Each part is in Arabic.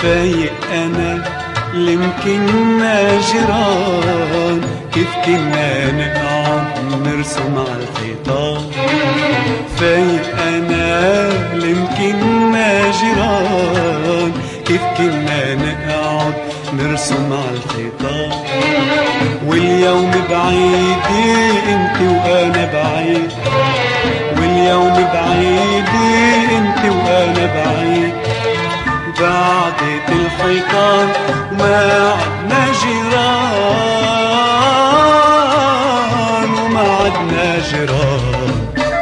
فايق أنا يمكن جيران، كيف كنا نقعد نرسم على الحيطان. فايق أنا يمكن جيران، كيف كنا نقعد نرسم على الحيطان. واليوم بعيد انت وانا بعيد، واليوم بعيد انت وانا بعيد، بعدت الحيطان وما عدنا جيران، وما عدنا جيران.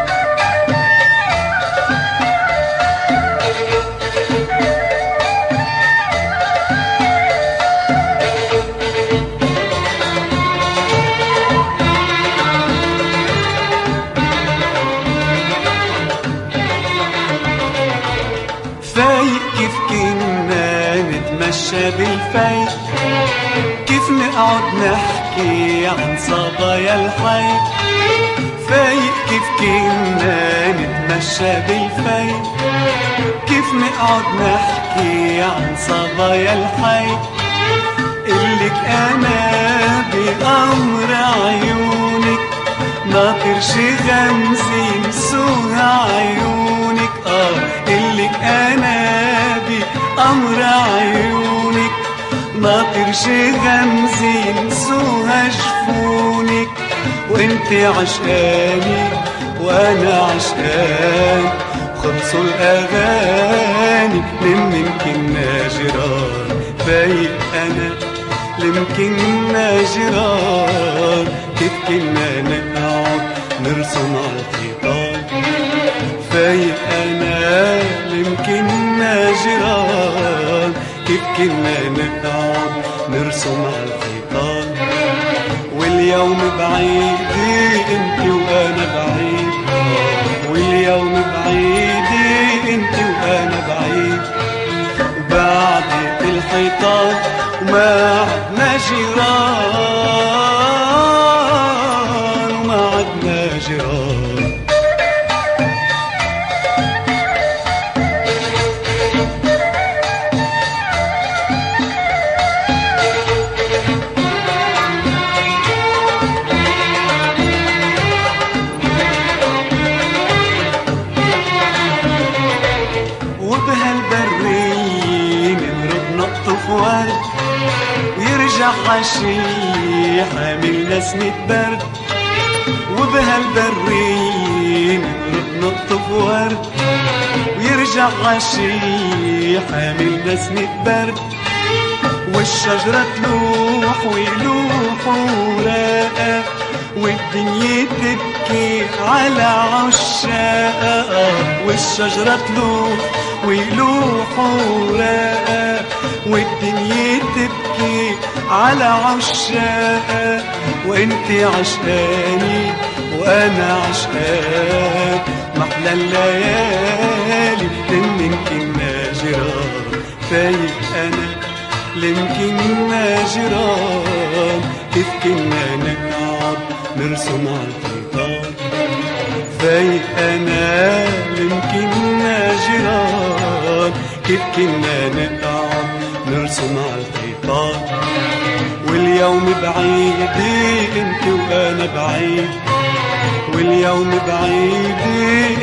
فايق كيف كنا نتمشى بالفايق، كيف نقعد نحكي عن صبايا الحي. فايق كيف كنا نتمشى بالفايق، كيف نقعد نحكي عن صبايا الحي. قلك أنا بأمر عيونك، ناطر شي غمزة ينسوها عيونك. قلك أنا بأمر عيونك، ناطر شي غمزة ينسوها جفونك. وانت عشقاني وانا عشقان، خلصوا الأغاني لمن كنا جيران. فايق أنا يمكن جيران، كيف كنا نقعد نرسم على الحيطان. فايق أنا يمكن جيران، كيف كنا نقعد نرسم على الحيطان. واليوم بعيد انت وانا بعيد، واليوم بعيد انت وانا بعيد، وبعدت الحيطان وما عدنا جيران، وما عدنا جيران. وبهالبرين نرد نقطف ورد، ويرجع عشي حامل نسمة برد. وبهالبرين نرد نقطف ورد، ويرجع عشي حامل نسمة برد. والشجرة تلوح ويلوح وراقة، والدنيا تبكي على عشاقها. والشجرة تلوح ويلوح وراقة، والدنيا تبكي على عشاقها. وانت عشقاني وانا عشقان، محلى الليالي لمن كنا جيران. فايق انا يمكن جيران، كيف كنا نقعد نرسم على الحيطان. فايق أنا يمكن جيران، كيف كنا نقعد نرسم على الحيطان. واليوم بعيد انت وانا بعيد، واليوم بعيد